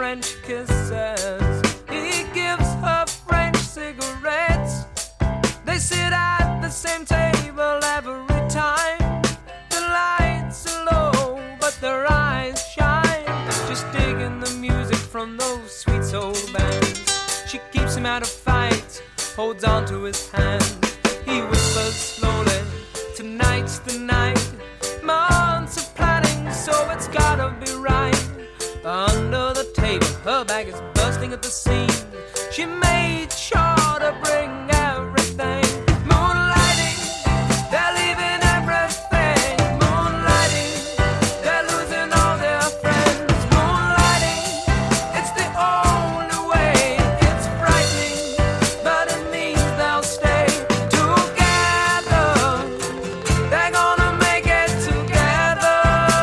French kisses. He gives her French cigarettes. They sit at the same table every time. The lights are low, but their eyes shine. Just digging the music from those sweet soul bands. She keeps him out of fights, holds on to his hand. He whispers slowly, tonight's the night. Months of planning, so it's gotta be right. Under the table, her bag is bursting at the seams. She made sure to bring everything. Moonlighting, they're leaving everything. Moonlighting, they're losing all their friends. Moonlighting, it's the only way. It's frightening, but it means they'll stay together. They're gonna make it together.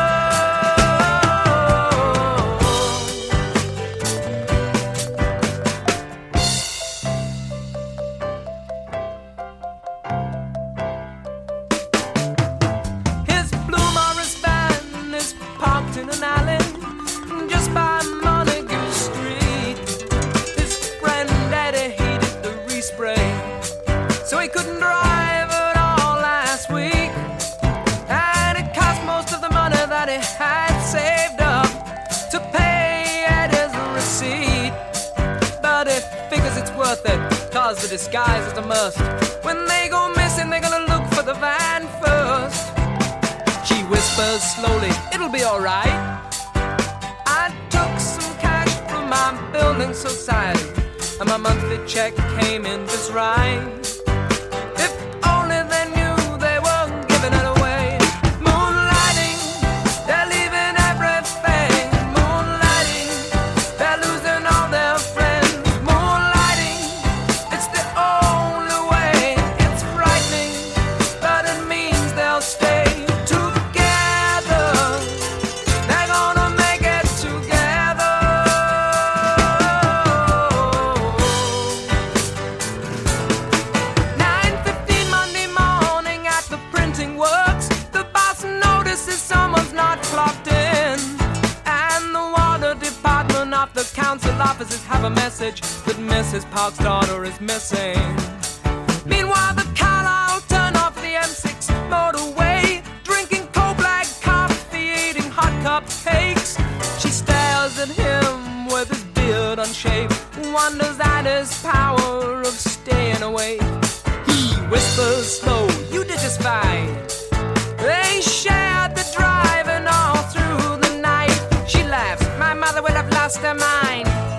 His blue Morris van is parked in an alley just by Montague Street. His friend Eddie hated the respray, so he couldn't drive at all last week. And it cost most of the money that he had saved up to pay Eddie's receipt. But he figures it's worth it, cause the disguise is a must. When they go missing, they're gonna look for the van first. She whispers slowly, it'll be alright. I took some cash from my building society, and my monthly check came in just right. If only they knew they were giving it away. Moonlighting, they're leaving everything. Moonlighting, they're losing all their friends. Moonlighting, it's the only way. It's frightening, but it means they'll stay together. They're gonna make it together. 9:15 Monday morning at the printing works. The boss notices someone's not clocked in, and the water department of the council offices have a message that Mrs. Park's daughter is missing. Meanwhile, the Carlisle turn off the M6 motorway, drinking cold black coffee, eating hot cupcakes. She stares at him with his beard unshaved, wonders at his power of staying awake. He whispers slow, you did just fine. They shared the drive and all through the night. She laughs, my mother will have lost her mind.